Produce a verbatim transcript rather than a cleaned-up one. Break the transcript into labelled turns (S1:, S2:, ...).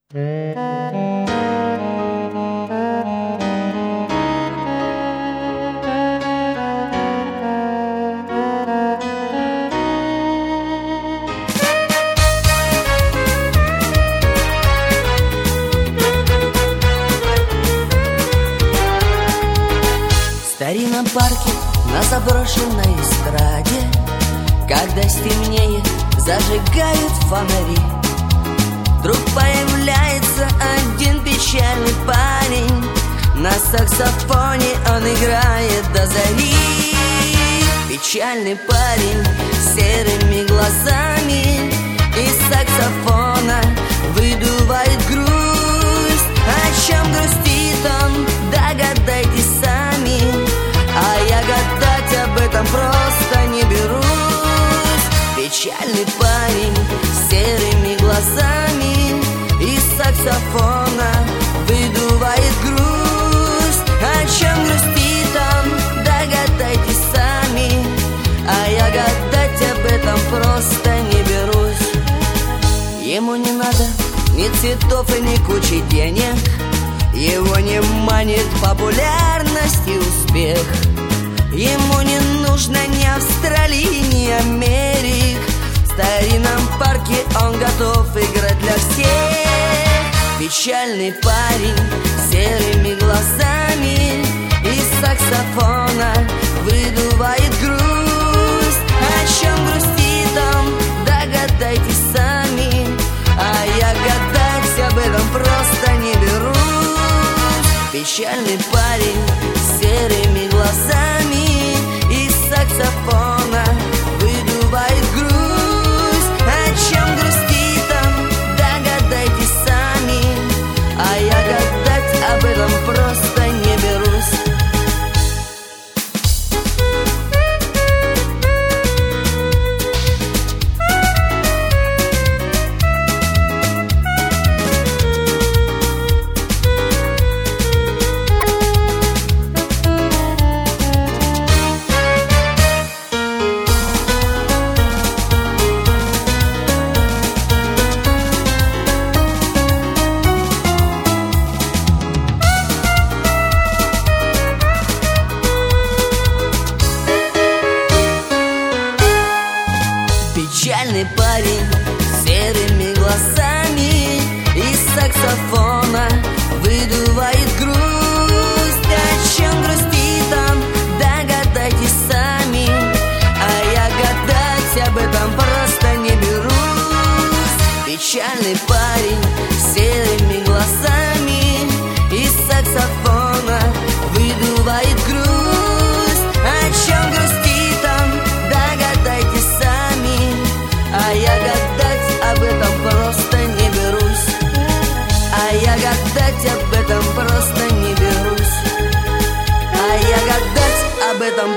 S1: В старинном парке на заброшенной эстраде, когда стемнеет, зажигают фонари. Вдруг появляется один печальный парень. На саксофоне он играет до зари. Печальный парень с серыми глазами из саксофона выдувает грусть. О чем грустит он, догадайтесь сами, а я гадать об этом просто не берусь. Печальный парень с серыми глазами из саксофона выдувает грусть. О чем грустит он, догадайтесь сами, а я гадать об этом просто не берусь. Ему не надо ни цветов и ни кучи денег, его не манит популярность и успех. Ему не нужно ни Австралии, ни Америк. В старинном парке он готов играть для всех. Печальный парень с серыми глазами из саксофона выдувает грусть. О чем грустит он, догадайтесь сами, а я гадать об этом просто не берусь. Печальный парень с серыми глазами из саксофона выдувает грусть. О чем грустит он, догадайтесь сами, а я гадать об этом просто не берусь. Печальный парень с серыми глазами из саксофона выдувает грусть. О чем грустит он, догадайтесь сами, а я гадать об этом просто не берусь. Печальный парень с серыми глазами из саксофона выдувает грусть. О чем грустит он, догадайтесь сами, а я гадать об этом просто не берусь. А я гадать об этом просто не берусь. А я гадать об этом